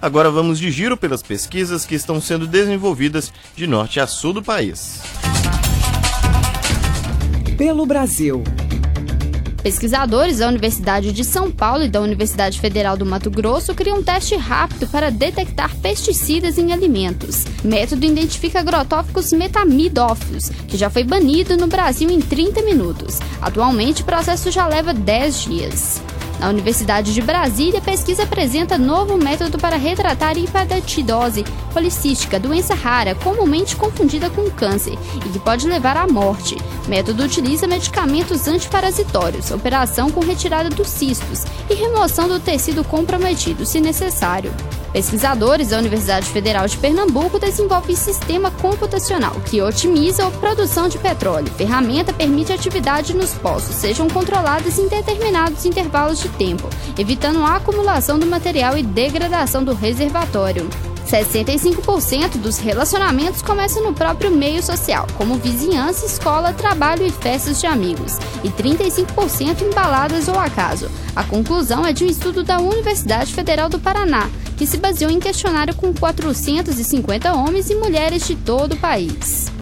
Agora vamos de giro pelas pesquisas que estão sendo desenvolvidas de norte a sul do país. Pelo Brasil. Pesquisadores da Universidade de São Paulo e da Universidade Federal do Mato Grosso criam um teste rápido para detectar pesticidas em alimentos. O método identifica agrotóxicos metamidófilos, que já foi banido no Brasil em 30 minutos. Atualmente, o processo já leva 10 dias. Na Universidade de Brasília, a pesquisa apresenta novo método para retratar hipertireoidose policística, doença rara, comumente confundida com câncer e que pode levar à morte. O método utiliza medicamentos antiparasitórios, operação com retirada dos cistos e remoção do tecido comprometido, se necessário. Pesquisadores da Universidade Federal de Pernambuco desenvolvem sistema computacional que otimiza a produção de petróleo. A ferramenta permite atividade nos poços sejam controladas em determinados intervalos de tempo, evitando a acumulação do material e degradação do reservatório. 65% dos relacionamentos começam no próprio meio social, como vizinhança, escola, trabalho e festas de amigos, e 35% em baladas ou acaso. A conclusão é de um estudo da Universidade Federal do Paraná, que se baseou em questionário com 450 homens e mulheres de todo o país.